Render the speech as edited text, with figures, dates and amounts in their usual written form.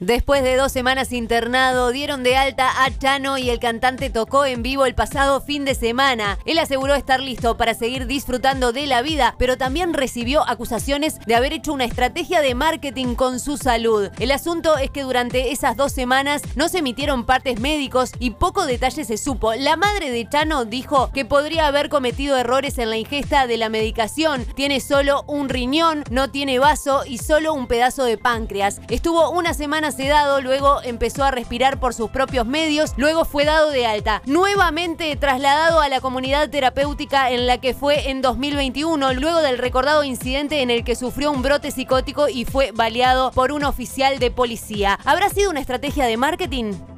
Después de 2 semanas internado, dieron de alta a Chano y el cantante tocó en vivo el pasado fin de semana. Él aseguró estar listo para seguir disfrutando de la vida, pero también recibió acusaciones de haber hecho una estrategia de marketing con su salud. El asunto es que durante esas 2 semanas no se emitieron partes médicos y poco detalle se supo. La madre de Chano dijo que podría haber cometido errores en la ingesta de la medicación. Tiene solo un riñón, no tiene vaso y solo un pedazo de páncreas. Estuvo una semana sedado, luego empezó a respirar por sus propios medios, luego fue dado de alta. Nuevamente trasladado a la comunidad terapéutica en la que fue en 2021, luego del recordado incidente en el que sufrió un brote psicótico y fue baleado por un oficial de policía. ¿Habrá sido una estrategia de marketing?